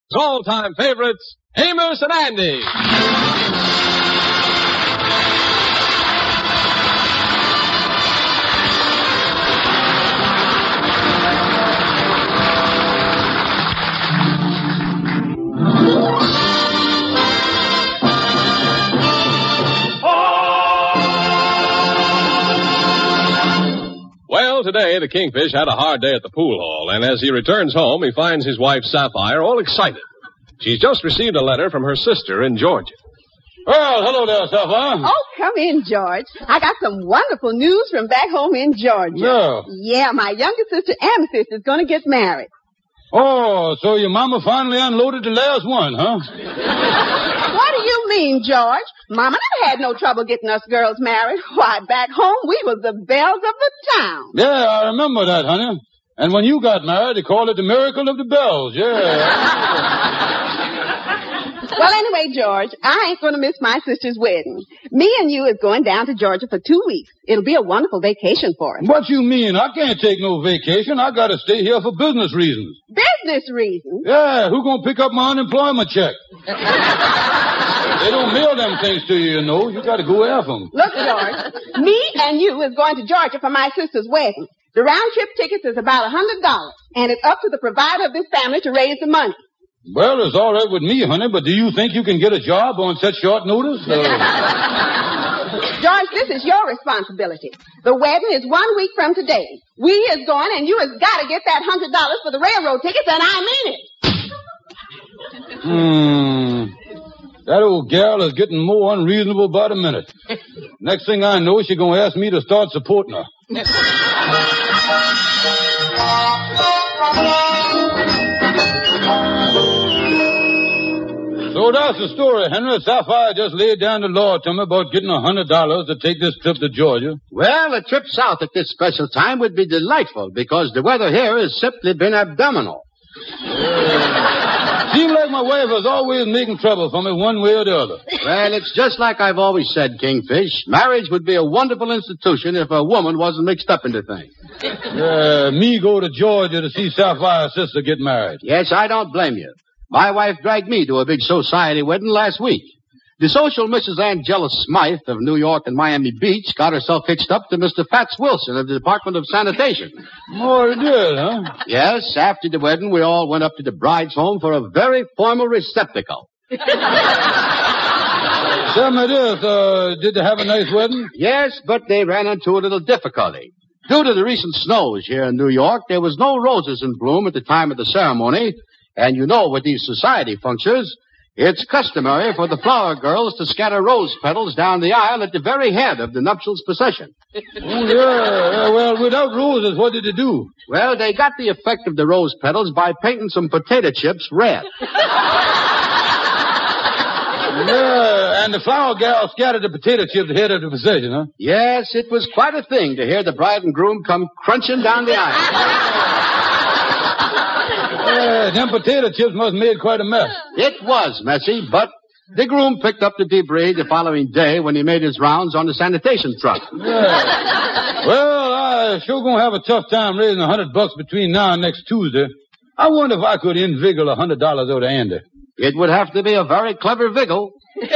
all-time favorites, Amos and Andy. Well, today the Kingfish had a hard day at the pool hall, and as he returns home, he finds his wife Sapphire all excited. She's just received a letter from her sister in Georgia. Well, hello there, Sapphire. Oh, come in, George. I got some wonderful news from back home in Georgia. No. Yeah, my younger sister, Amethyst, is going to get married. Oh, so your mama finally unloaded the last one, huh? What do you mean, George? Mama never had no trouble getting us girls married. Why, back home, we was the belles of the town. Yeah, I remember that, honey. And when you got married, they called it the miracle of the bells, yeah. Well, anyway, George, I ain't going to miss my sister's wedding. Me and you is going down to Georgia for 2 weeks. It'll be a wonderful vacation for us. What you mean? I can't take no vacation. I got to stay here for business reasons. Business reasons? Yeah, who gonna pick up my unemployment check? They don't mail them things to you, you know. You got to go after them. Look, George, me and you is going to Georgia for my sister's wedding. The round-trip tickets is about $100, and it's up to the provider of this family to raise the money. Well, it's all right with me, honey, but do you think you can get a job on such short notice? George, this is your responsibility. The wedding is 1 week from today. We is going, and you has got to get that $100 for the railroad tickets, and I mean it. That old gal is getting more unreasonable by the minute. Next thing I know, she's going to ask me to start supporting her. So that's the story, Henry. Sapphire just laid down the law to me about getting $100 to take this trip to Georgia. Well, a trip south at this special time would be delightful because the weather here has simply been abdominal. Seems like my wife is always making trouble for me one way or the other. Well, it's just like I've always said, Kingfish. Marriage would be a wonderful institution if a woman wasn't mixed up into things. Me go to Georgia to see Sapphire's sister get married. Yes, I don't blame you. My wife dragged me to a big society wedding last week. The social Mrs. Angela Smythe of New York and Miami Beach got herself hitched up to Mr. Fats Wilson of the Department of Sanitation. Oh, it did, huh? Yes, after the wedding, we all went up to the bride's home for a very formal receptacle. Tell me this, did they have a nice wedding? Yes, but they ran into a little difficulty. Due to the recent snows here in New York, there was no roses in bloom at the time of the ceremony. And you know, with these society functions, it's customary for the flower girls to scatter rose petals down the aisle at the very head of the nuptials procession. Oh, yeah. Well, without roses, what did they do? Well, they got the effect of the rose petals by painting some potato chips red. Yeah, and the flower gal scattered the potato chips ahead of the procession, huh? Yes, it was quite a thing to hear the bride and groom come crunching down the aisle. Yeah, them potato chips must have made quite a mess. It was messy, but the groom picked up the debris the following day when he made his rounds on the sanitation truck. Yeah. Well, I sure gonna have a tough time raising $100 between now and next Tuesday. I wonder if I could inveigle $100 over to Andy. It would have to be a very clever viggle.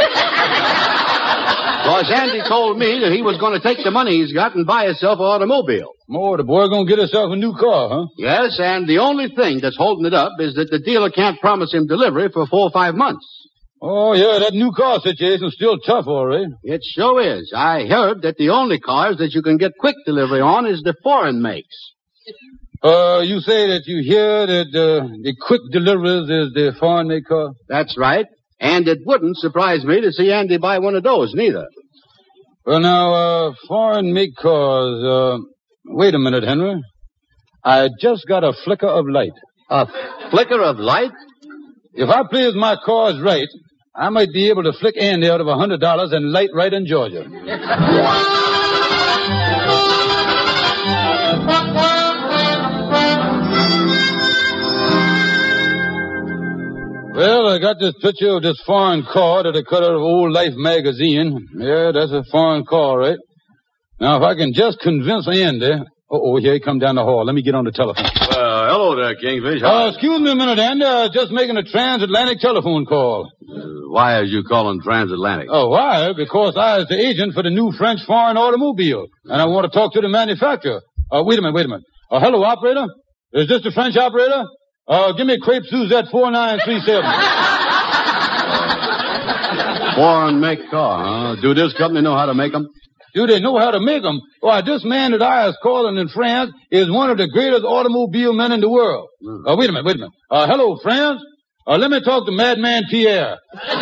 Because Andy told me that he was going to take the money he's got and buy himself an automobile. Oh, the boy gonna get himself a new car, huh? Yes, and the only thing that's holding it up is that the dealer can't promise him delivery for 4 or 5 months. Oh, yeah, that new car situation's still tough, all right. It sure is. I heard that the only cars that you can get quick delivery on is the foreign makes. You say that you hear that the quick deliveries is the foreign make car? That's right. And it wouldn't surprise me to see Andy buy one of those, neither. Well, now, foreign make cars, wait a minute, Henry. I just got a flicker of light. A flicker of light? If I plays my cards right, I might be able to flick Andy out of $100 and light right in Georgia. Well, I got this picture of this foreign car that I cut out of Old Life magazine. Yeah, that's a foreign car, right? Now, if I can just convince Andy... here he come down the hall. Let me get on the telephone. hello there, Kingfish. Excuse me a minute, Andy. Just making a transatlantic telephone call. Why are you calling transatlantic? Oh, why? Because I is the agent for the new French foreign automobile, and I want to talk to the manufacturer. Wait a minute. Hello, operator? Is this the French operator? Give me a crepe Suzette 4937. Foreign make car, huh? Do this company know how to make them? Do they know how to make them? Why, this man that I is calling in France is one of the greatest automobile men in the world. Wait a minute. Hello, France? Let me talk to Madman Pierre.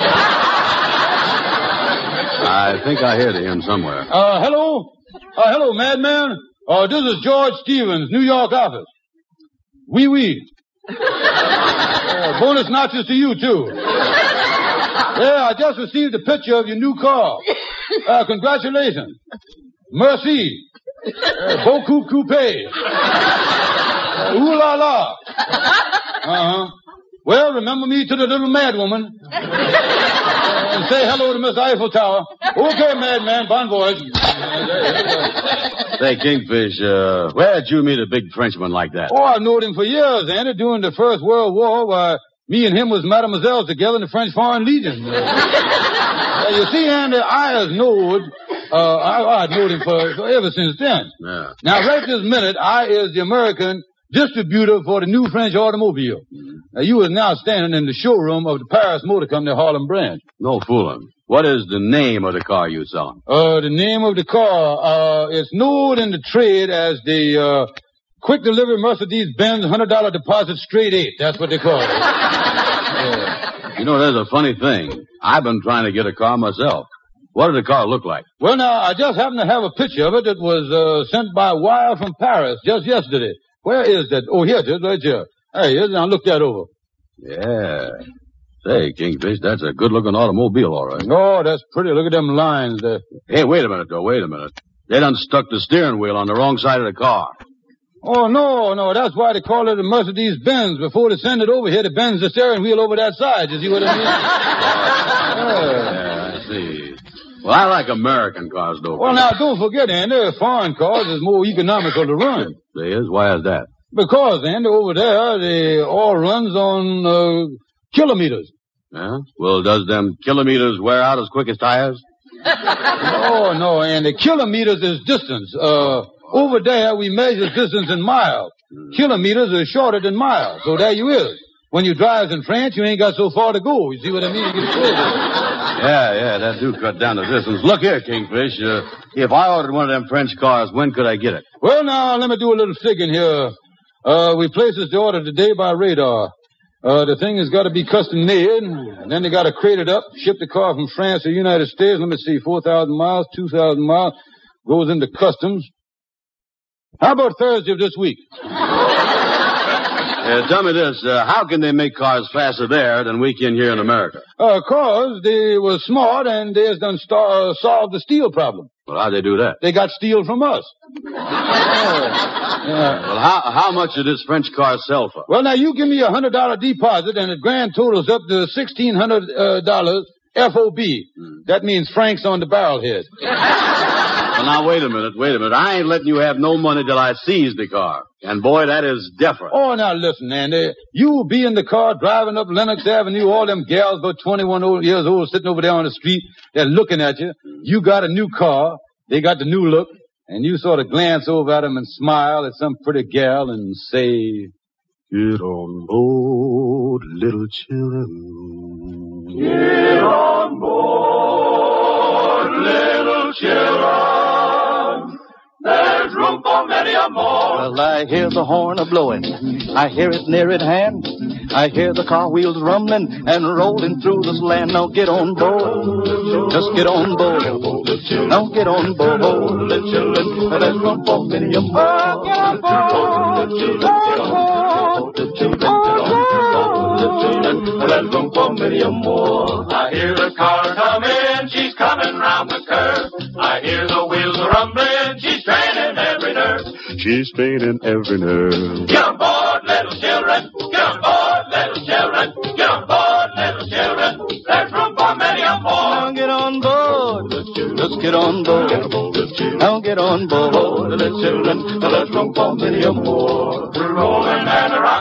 I think I hear him somewhere. Hello? Hello, Madman? This is George Stevens, New York office. Oui. Bonus notches to you, too. Yeah, I just received a picture of your new car. Congratulations. Merci. Beaucoup coupé. Ooh la la. Uh-huh. Well, remember me to the little mad woman. And say hello to Miss Eiffel Tower. Okay, madman. Bon voyage. Say, Kingfish, where did you meet a big Frenchman like that? Oh, I've known him for years, Andy. During the First World War, why, me and him was mademoiselles together in the French Foreign Legion. You see, Andy, I'd known him for ever since then. Yeah. Now, right this minute, I is the American distributor for the new French automobile. Now, you is now standing in the showroom of the Paris Motor Company Harlem branch. No fooling. What is the name of the car you selling? The name of the car, it's known in the trade as the, quick delivery Mercedes-Benz $100 deposit straight 8. That's what they call it. You know, there's a funny thing. I've been trying to get a car myself. What did the car look like? Well, now, I just happen to have a picture of it that was, sent by wire from Paris just yesterday. Where is that? Oh, here it is, right here. Hey, now look that over. Yeah. Say, Kingfish, that's a good-looking automobile, all right. Oh, that's pretty. Look at them lines there. Hey, wait a minute. They done stuck the steering wheel on the wrong side of the car. Oh, no. That's why they call it a Mercedes-Benz. Before they send it over here, they bend the steering wheel over that side. You see what I mean? Yeah, I see. Well, I like American cars, though. Well, now, don't forget, Andy, foreign cars is more economical to run. They is? Why is that? Because, Andy, over there, they all runs on, kilometers. Yeah? Well, does them kilometers wear out as quick as tires? Oh, no, Andy. Kilometers is distance. Over there, we measure distance in miles. Kilometers is shorter than miles. So there you is. When you drive in France, you ain't got so far to go. You see what I mean? You get closer. Yeah, that do cut down the distance. Look here, Kingfish. If I ordered one of them French cars, when could I get it? Well, now, let me do a little figuring here. We places the order today by radar. The thing has got to be custom made, and then they got to crate it up, ship the car from France to the United States. Let me see, 4,000 miles, 2,000 miles, goes into customs. How about Thursday of this week? Tell me this, how can they make cars faster there than we can here in America? 'Cause they was smart and they has done solved the steel problem. Well, how'd they do that? They got steel from us. Well, how much did this French car sell for? Well, now, you give me $100 deposit and the grand totals up to $1,600 FOB. That means francs on the barrel head. Well, now, wait a minute. I ain't letting you have no money till I seize the car. And, boy, that is different. Oh, now, listen, Andy. You be in the car driving up Lenox Avenue, all them gals about 21 years old sitting over there on the street. They're looking at you. You got a new car. They got the new look. And you sort of glance over at them and smile at some pretty gal and say, "Get on board, little children. Get on board, little children. There's room for many a more." Well, I hear the horn a-blowing. I hear it near at hand. I hear the car wheels rumbling and rolling through this land. Now get on board. Just get on board. Now get on board. Little children, there's room for many a more. Get on board. Get on board. Little children, there's room for many a more. I hear the car coming, she's coming round the curve. I hear the wheels rumbling, she's straining every nerve. She's straining every nerve. Get on board, little children. Get on board, little children. Get on board, little children. There's room for many a more. Now get on board. Just get on board. Now get on board, little children. There's room for many a more. We're rolling and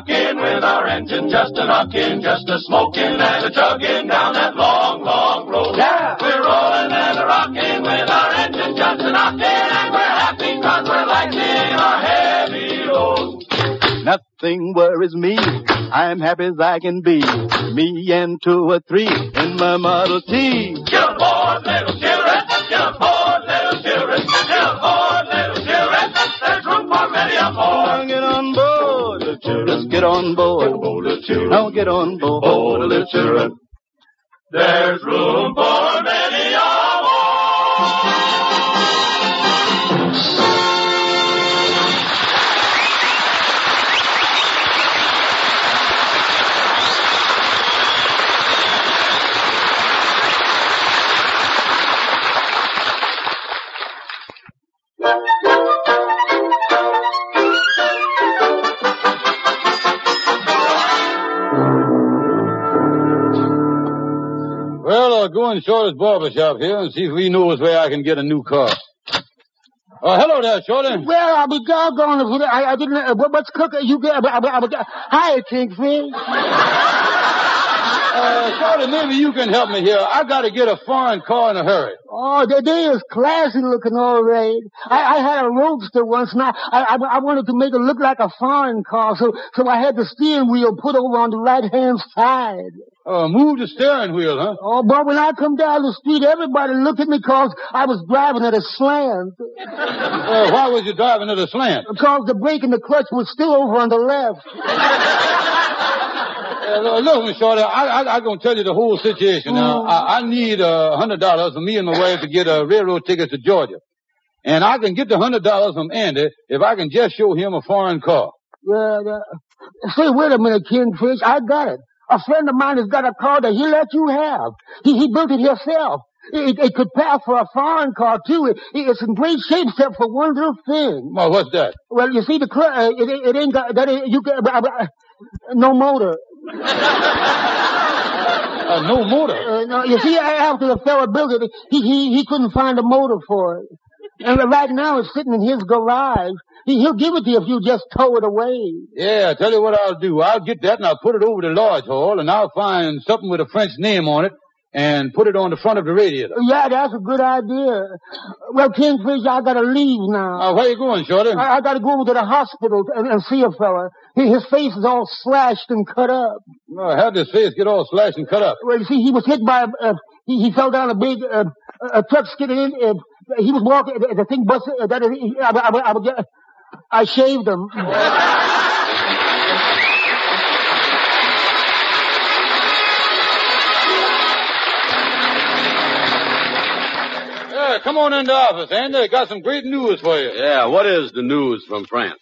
engine just a knocking, just a smoking and a chugging down that long, long road. Yeah. We're rolling and a rocking with our engine just a knocking, and we're happy 'cause we're lightening our heavy load. Nothing worries me. I'm happy as I can be. Me and 2 or 3 in my Model T. Get aboard, little children. Get aboard, little children. Get aboard, little children. There's room for many a more. Now get on board. Just get on board. Now get on board. Oh, little children. There's room for many a Well, I'll go in Shorty's barber shop here and see if he knows where I can get a new car. Hello there, Shorty. Well, I'll be doggone it. I didn't, what's cooking? You get, hi, Kingfish. Shorty, maybe you can help me here. I gotta get a foreign car in a hurry. Oh, they is classy looking, all right. I had a roadster once, and I wanted to make it look like a foreign car, so I had the steering wheel put over on the right-hand side. Move the steering wheel, huh? Oh, but when I come down the street, everybody looked at me because I was driving at a slant. Why was you driving at a slant? Because the brake and the clutch was still over on the left. Look, Miss Shorty, I'm going to tell you the whole situation now. I need $100 for me and my wife to get a railroad ticket to Georgia. And I can get the $100 from Andy if I can just show him a foreign car. Say, wait a minute, Kingfish. I got it. A friend of mine has got a car that he'll let you have. He built it himself. It could pass for a foreign car, too. It's in great shape except for one little thing. Well, what's that? Well, you see, it ain't got, no motor. No motor? No, you see, after the fella built it, he couldn't find a motor for it. And right now it's sitting in his garage. He'll give it to you if you just tow it away. Yeah, I tell you what I'll do. I'll get that and I'll put it over the lodge hall and I'll find something with a French name on it and put it on the front of the radiator. Yeah, that's a good idea. Well, Kingfish, I gotta leave now. Where you going, Shorty? I gotta go over to the hospital and see a fella. His face is all slashed and cut up. How'd his face get all slashed and cut up? Well, you see, he was hit by he fell down a big, a truck skidded in, he was walking, the thing busted, I shaved him. Come on in the office, Andy. I got some great news for you. Yeah, what is the news from France?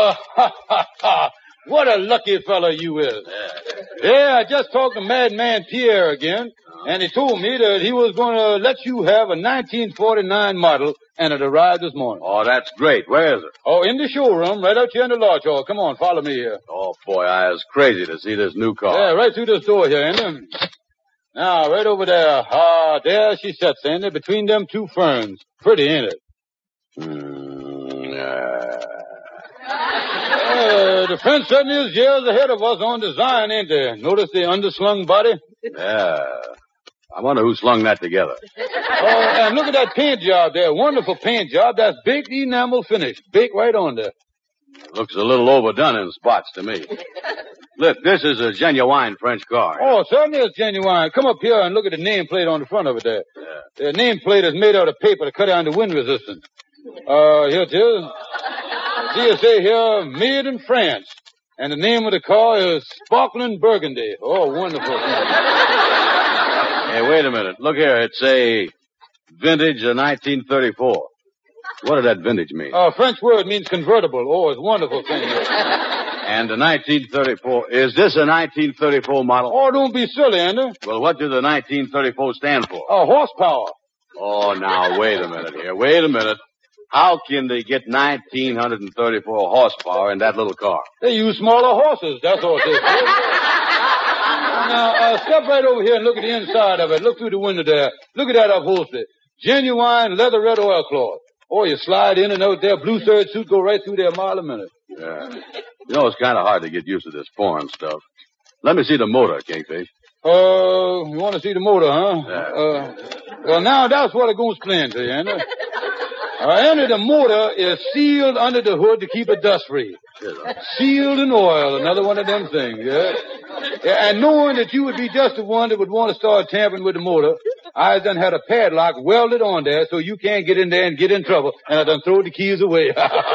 What a lucky fellow you is. Yeah, I just talked to Madman Pierre again, and he told me that he was going to let you have a 1949 model, and it arrived this morning. Oh, that's great. Where is it? Oh, in the showroom, right out here in the lodge hall. Come on, follow me here. Oh, boy, I was crazy to see this new car. Yeah, right through this door here, Andy. Now, right over there. There she sits, Andy, between them two ferns. Pretty, ain't it? The French certainly is years ahead of us on design, ain't they? Notice the underslung body? Yeah. I wonder who slung that together. And look at that paint job there. Wonderful paint job. That's baked enamel finish. Baked right on there. Looks a little overdone in spots to me. Look, this is a genuine French car. Oh, certainly it's genuine. Come up here and look at the nameplate on the front of it there. Yeah. The nameplate is made out of paper to cut down the wind resistance. Here it is. See, you say here, made in France. And the name of the car is Sparkling Burgundy. Oh, wonderful. Hey, wait a minute. Look here. It's a vintage of 1934. What did that vintage mean? French word means convertible. Oh, it's a wonderful thing. And the 1934, is this a 1934 model? Oh, don't be silly, Andy. Well, what does the 1934 stand for? Horsepower. Oh, now, wait a minute here. Wait a minute. How can they get 1934 horsepower in that little car? They use smaller horses, that's all it is. Now, step right over here and look at the inside of it. Look through the window there. Look at that upholstery. Genuine leather red oilcloth. Oh, you slide in and out there, blue serge suit go right through there a mile a minute. Yeah. You know, it's kind of hard to get used to this foreign stuff. Let me see the motor, Kingfish. You want to see the motor, huh? Yeah. Well, now that's what I'm going to explain to you, Andy. Andy, the motor is sealed under the hood to keep it dust-free. Sealed in oil, another one of them things, yeah? And knowing that you would be just the one that would want to start tampering with the motor, I done had a padlock welded on there so you can't get in there and get in trouble, and I done throw the keys away.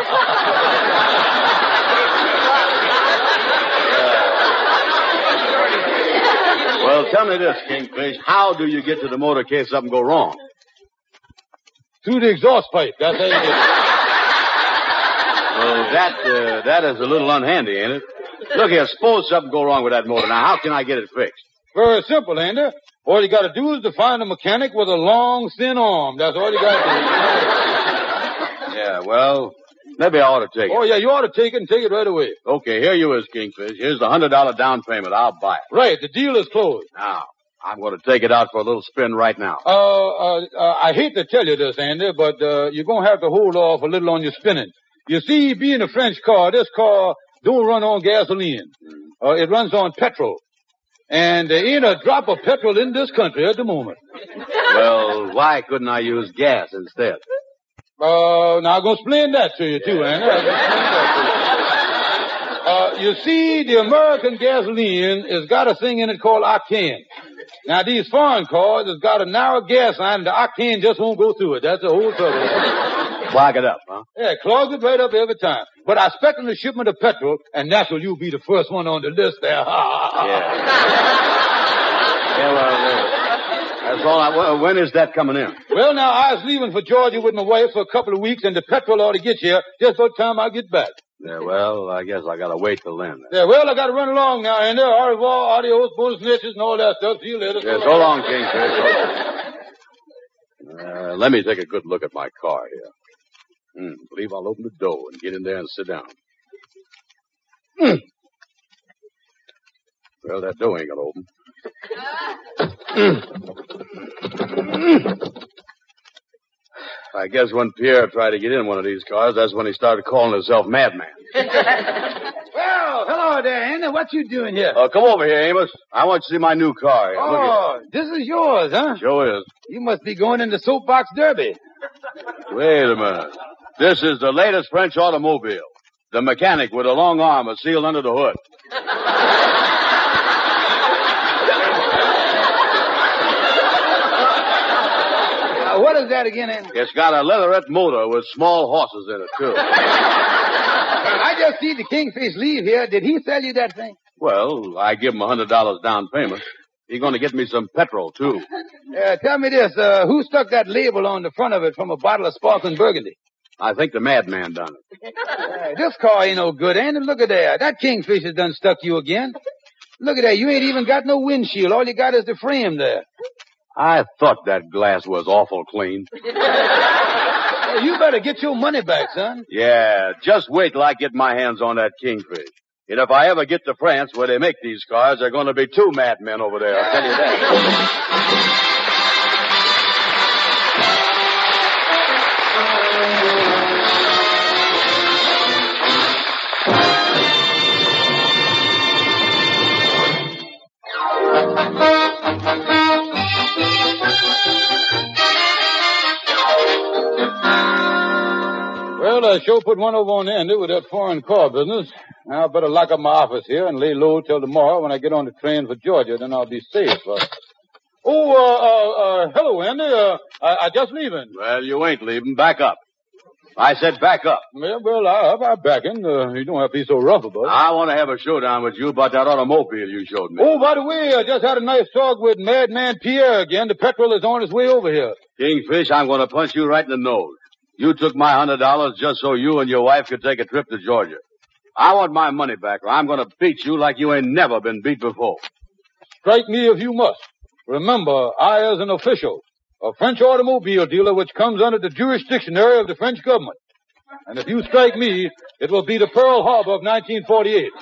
Well, tell me this, Kingfish. How do you get to the motor in case something go wrong? Through the exhaust pipe. That's how you get it. Well, that is a little unhandy, ain't it? Look here, suppose something go wrong with that motor. Now, how can I get it fixed? Very simple, Andy. All you got to do is to find a mechanic with a long, thin arm. That's all you got to do. Yeah, well, maybe I ought to take it. Oh, yeah, you ought to take it and take it right away. Okay, here you is, Kingfish. Here's the $100 down payment. I'll buy it. Right, the deal is closed. Now, I'm going to take it out for a little spin right now. I hate to tell you this, Andy, but you're going to have to hold off a little on your spinning. You see, being a French car, this car don't run on gasoline. It runs on petrol. And there ain't a drop of petrol in this country at the moment. Well, why couldn't I use gas instead? Now I'm going to explain that to you, too, Andy. You see, the American gasoline has got a thing in it called octane. Now, these foreign cars has got a narrow gas line, and the octane just won't go through it. That's the whole trouble. Clog it up, huh? Yeah, clogs it right up every time. But I expect in the shipment of petrol, and naturally you'll be the first one on the list there. Yeah, well, that's all. When is that coming in? Well, now, I was leaving for Georgia with my wife for a couple of weeks, and the petrol ought to get here just by the time I get back. Yeah, well, I guess I gotta wait till then. Yeah, well, I gotta run along now, and au revoir, adios, bonus niches, and all that stuff. See you later. Yeah, so long, Kingfish. Let me take a good look at my car here. Believe I'll open the door and get in there and sit down. Well, that door ain't gonna open. I guess when Pierre tried to get in one of these cars, that's when he started calling himself Madman. Well, hello there, Andy. What you doing here? Come over here, Amos. I want you to see my new car here. Oh, this is yours, huh? Sure is. You must be going into Soapbox Derby. Wait a minute. This is the latest French automobile. The mechanic with a long arm is sealed under the hood. What is that again, Andy? It's got a leatherette motor with small horses in it, too. I just see the Kingfish leave here. Did he sell you that thing? Well, I give him $100 down payment. He's going to get me some petrol, too. Tell me this. Who stuck that label on the front of it from a bottle of sparkling burgundy? I think the Madman done it. This car ain't no good, Andy. Look at that. That Kingfish has done stuck you again. Look at that. You ain't even got no windshield. All you got is the frame there. I thought that glass was awful clean. You better get your money back, son. Yeah, just wait till I get my hands on that Kingfish. And if I ever get to France where they make these cars, there are going to be 2 madmen over there, I'll tell you that. Well, I sure put one over on Andy with that foreign car business. Now I better lock up my office here and lay low till tomorrow when I get on the train for Georgia. Then I'll be safe. Hello, Andy. I just leaving. Well, you ain't leaving. Back up. I said back up. Yeah, well, I'm backing. You don't have to be so rough about it. I want to have a showdown with you about that automobile you showed me. Oh, by the way, I just had a nice talk with Madman Pierre again. The petrol is on its way over here. Kingfish, I'm going to punch you right in the nose. You took my $100 just so you and your wife could take a trip to Georgia. I want my money back, or I'm going to beat you like you ain't never been beat before. Strike me if you must. Remember, I, as an official, a French automobile dealer which comes under the jurisdictionary of the French government. And if you strike me, it will be the Pearl Harbor of 1948.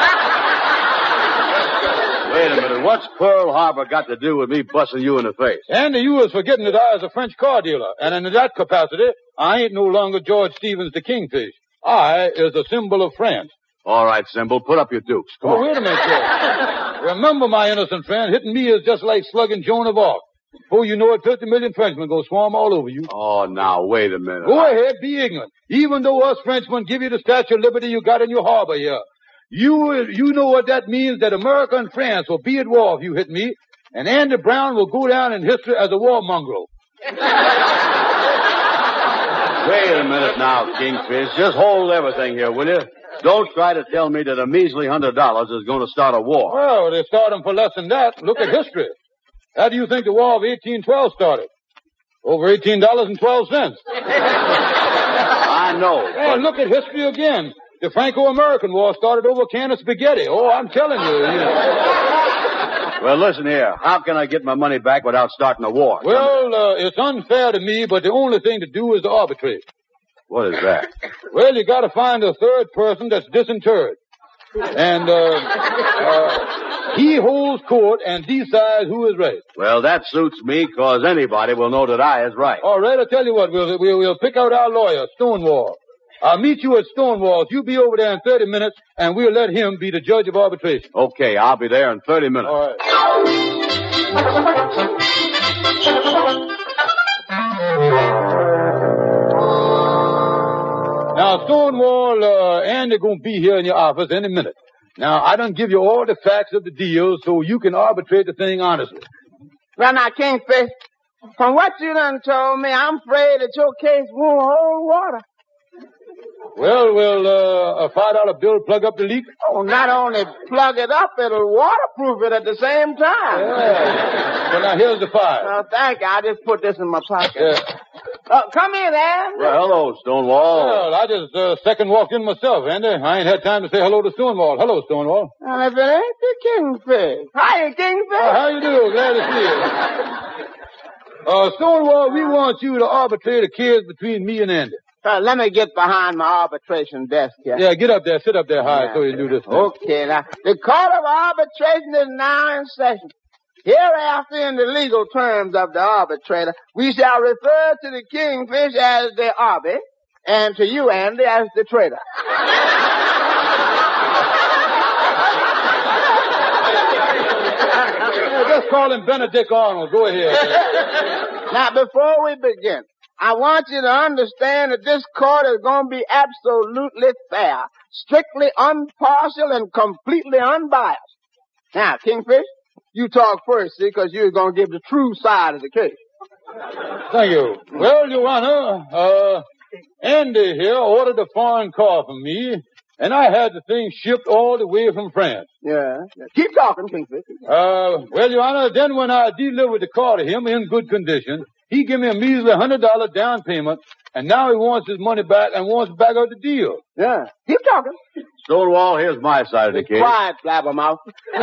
Wait a minute. What's Pearl Harbor got to do with me busting you in the face? Andy, you was forgetting that I was a French car dealer. And in that capacity, I ain't no longer George Stevens the Kingfish. I is a symbol of France. All right, Symbol, put up your dukes. Come Oh, on. wait a minute, sir. Remember, my innocent friend, hitting me is just like slugging Joan of Arc. Before you know it, 50 million Frenchmen go swarm all over you. Oh, now, wait a minute. Go ahead, be ignorant. Even though us Frenchmen give you the Statue of Liberty you got in your harbor here. You know what that means, that America and France will be at war if you hit me, and Andy Brown will go down in history as a war mongrel. Wait a minute now, Kingfish. Just hold everything here, will you? Don't try to tell me that a measly $100 is going to start a war. Well, they start them for less than that. Look at history. How do you think the War of 1812 started? Over $18.12. I know. Well, look at history again. The Franco-American War started over a can of spaghetti. Oh, I'm telling you. Well, listen here. How can I get my money back without starting a war? Well, it's unfair to me, but the only thing to do is to arbitrate. What is that? Well, you got to find a third person that's disinterred. And he holds court and decides who is right. Well, that suits me, because anybody will know that I is right. All right, I'll tell you what. We'll pick out our lawyer, Stonewall. I'll meet you at Stonewall's. You be over there in 30 minutes, and we'll let him be the judge of arbitration. Okay, I'll be there in 30 minutes. All right. Now, Stonewall, Andy gonna be here in your office any minute. Now, I done give you all the facts of the deal so you can arbitrate the thing honestly. Well, now, Kingfish, from what you done told me, I'm afraid that your case won't hold water. Well, will a $5 bill plug up the leak? Oh, not only plug it up, it'll waterproof it at the same time. Yeah. Well, now, here's the $5. Oh, thank you. I'll just put this in my pocket. Yeah. Come in, Andy. Well, hello, Stonewall. Well, I just second walked in myself, Andy. I ain't had time to say hello to Stonewall. Hello, Stonewall. Well, if it ain't the Kingfish. Hiya, Kingfish. How you do? Glad to see you. Stonewall, we want you to arbitrate a case between me and Andy. Let me get behind my arbitration desk here. Yeah, get up there. Sit up there high so you can do this thing. Okay, now, the Court of Arbitration is now in session. Hereafter, in the legal terms of the arbitrator, we shall refer to the Kingfish as the arbit, and to you, Andy, as the traitor. Just call him Benedict Arnold. Go ahead. Now, before we begin, I want you to understand that this court is going to be absolutely fair, strictly impartial, and completely unbiased. Now, Kingfish, you talk first, see, because you're going to give the true side of the case. Thank you. Well, Your Honor, Andy here ordered a foreign car from me, and I had the thing shipped all the way from France. Yeah. Keep talking, Kingfish. Well, Your Honor, then when I delivered the car to him in good condition, he gave me a measly $100 down payment, and now he wants his money back and wants to back out the deal. Yeah. Keep talking. Stonewall, here's my side of the case. Quiet, blabbermouth.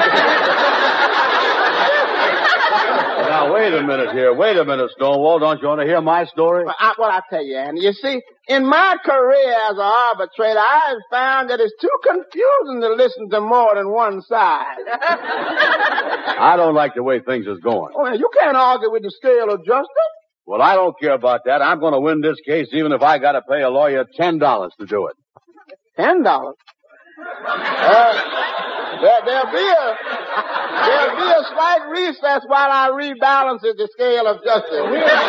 Now, wait a minute here. Wait a minute, Stonewall. Don't you want to hear my story? Well, I tell you, Andy, you see, in my career as an arbitrator, I've found that it's too confusing to listen to more than one side. I don't like the way things is going. Oh, you can't argue with the scale of justice. Well, I don't care about that. I'm going to win this case even if I got to pay a lawyer $10 to do it. $10? There'll be a slight recess while I rebalance the scale of justice.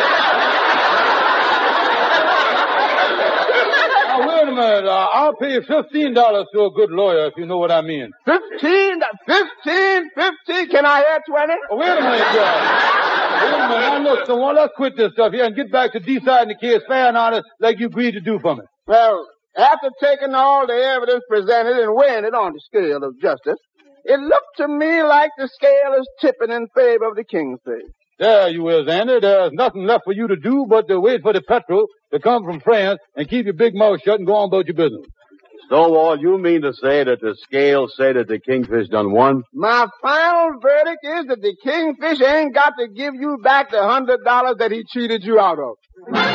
Now, wait a minute. I'll pay $15 to a good lawyer, if you know what I mean. 15? 15? Can I hear 20? Oh, wait a minute, George. Wait a minute. Now, look, so let's quit this stuff here and get back to deciding the case fair and honest like you agreed to do for me. Well, after taking all the evidence presented and weighing it on the scale of justice, it looked to me like the scale is tipping in favor of the Kingfish. There you is, Andy. There's nothing left for you to do but to wait for the petrol to come from France and keep your big mouth shut and go on about your business. Stonewall, you mean to say that the scales say that the Kingfish done won? My final verdict is that the Kingfish ain't got to give you back the $100 that he cheated you out of.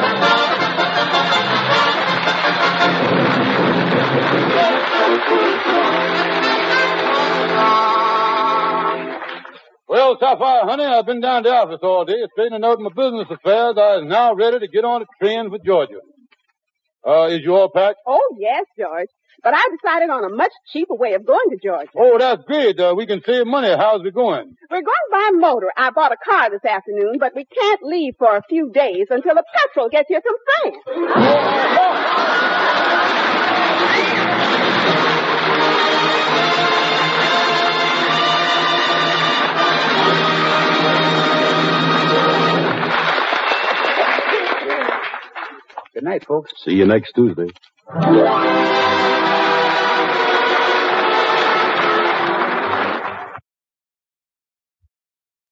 Well, Sapphire, honey, I've been down to the office all day straightening out my business affairs. I is now ready to get on a train for Georgia. Is you all packed? Oh, yes, George. But I decided on a much cheaper way of going to Georgia. Oh, that's great. We can save money. How's we going? We're going by motor. I bought a car this afternoon, but we can't leave for a few days until the petrol gets here from France. Good night, folks. See you next Tuesday.